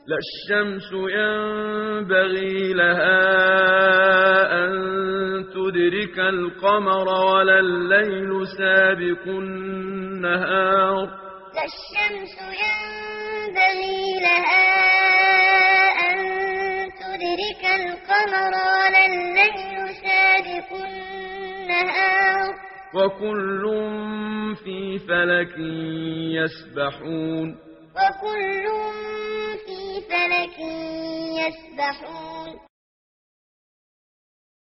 لا الشمس ينبغي لها أن تدرك القمر ولا الليل سابق النهار لا الشمس ينبغي لها أن تدرك القمر ولا الليل سابق النهار وكل في فلك يسبحون وكل في فلك يسبحون